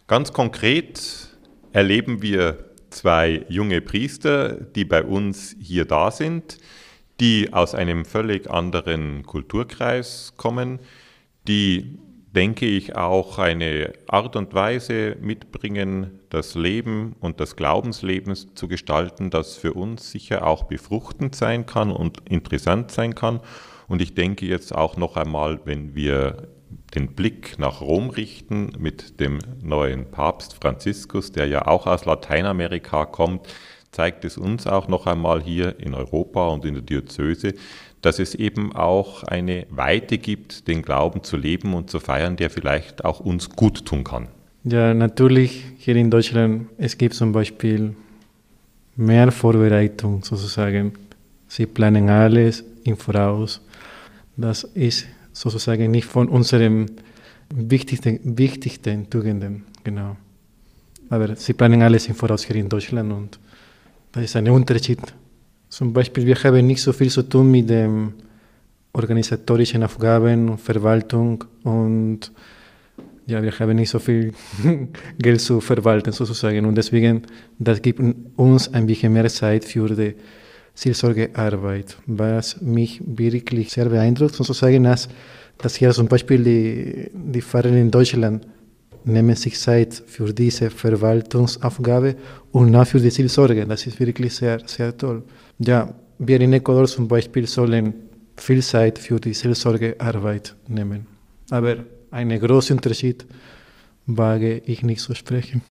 Ganz konkret erleben wir zwei junge Priester, die bei uns hier da sind, die aus einem völlig anderen Kulturkreis kommen, die, denke ich, auch eine Art und Weise mitbringen, das Leben und das Glaubensleben zu gestalten, das für uns sicher auch befruchtend sein kann und interessant sein kann. Und ich denke jetzt auch noch einmal, wenn wir den Blick nach Rom richten mit dem neuen Papst Franziskus, der ja auch aus Lateinamerika kommt, zeigt es uns auch noch einmal hier in Europa und in der Diözese, dass es eben auch eine Weite gibt, den Glauben zu leben und zu feiern, der vielleicht auch uns gut tun kann. Ja, natürlich hier in Deutschland, es gibt zum Beispiel mehr Vorbereitung sozusagen. Sie planen alles im Voraus. Das ist sozusagen nicht von unseren wichtigsten Tugenden, genau. Aber sie planen alles im Voraus hier in Deutschland und das ist ein Unterschied. Zum Beispiel, wir haben nicht so viel zu tun mit den organisatorischen Aufgaben und Verwaltung und ja, wir haben nicht so viel Geld zu verwalten sozusagen und deswegen, das gibt uns ein bisschen mehr Zeit für die Seelsorgearbeit, was mich wirklich sehr beeindruckt, sozusagen, dass hier zum Beispiel die Pfarrer in Deutschland nehmen sich Zeit für diese Verwaltungsaufgabe und auch für die Seelsorge. Das ist wirklich sehr, sehr toll. Ja, wir in Ecuador zum Beispiel sollen viel Zeit für die Seelsorgearbeit nehmen. Aber einen großen Unterschied wage ich nicht zu sprechen.